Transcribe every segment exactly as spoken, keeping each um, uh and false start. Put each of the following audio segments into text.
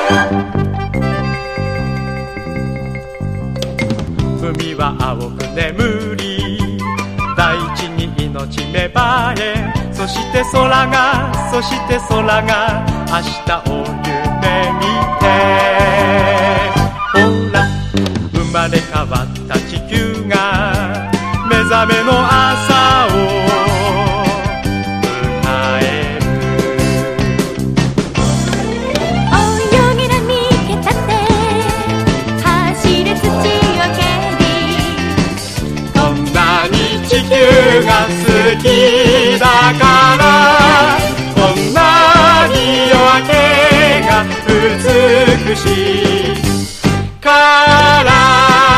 海は青く眠り、大地に命芽生え、そして空がそして空が明日を夢見て、ほら生まれ変わった地球が目覚めの朝を迎える。 泳ぎのみけたって走る土を蹴り、 こんなに地球が好きだから、こんなに夜明けが美しいから。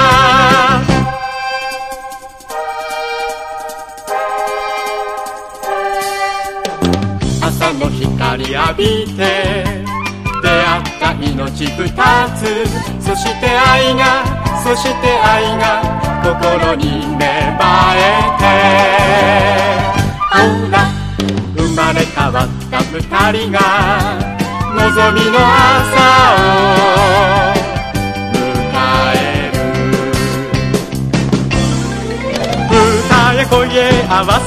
朝の光浴びて出会った命二つ、そして愛がそして愛が心に芽生えて、ほら生まれ変わった二人が望みの朝を迎える。歌へ声へ合わせ